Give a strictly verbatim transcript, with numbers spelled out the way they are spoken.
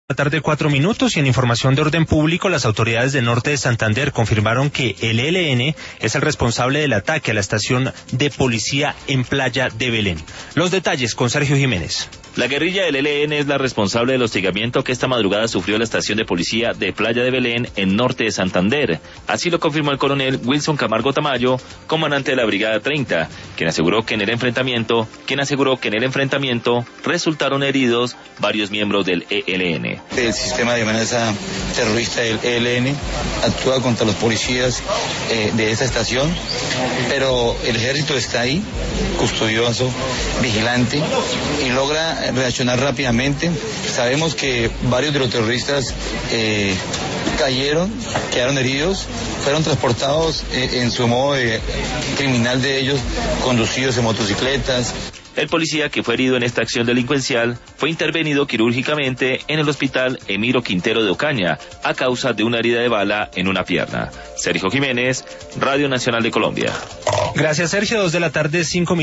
La tarde, cuatro minutos, y en información de orden público, las autoridades del norte de Santander confirmaron que el E L N es el responsable del ataque a la estación de policía en Playa de Belén. Los detalles con Sergio Jiménez. La guerrilla del E L N es la responsable del hostigamiento que esta madrugada sufrió la estación de policía de Playa de Belén en norte de Santander. Así lo confirmó el coronel Wilson Camargo Tamayo, comandante de la Brigada treinta, quien aseguró que en el enfrentamiento, quien aseguró que en el enfrentamiento resultaron heridos varios miembros del E L N. El sistema de amenaza terrorista del E L N actúa contra los policías eh, de esta estación, pero el ejército está ahí, custodioso, vigilante, y logra reaccionar rápidamente. Sabemos que varios de los terroristas eh, cayeron, quedaron heridos, fueron transportados eh, en su modo de, criminal de ellos, conducidos en motocicletas. El policía que fue herido en esta acción delincuencial fue intervenido quirúrgicamente en el hospital Emiro Quintero de Ocaña a causa de una herida de bala en una pierna. Sergio Jiménez, Radio Nacional de Colombia. Gracias, Sergio. Dos de la tarde, cinco minutos.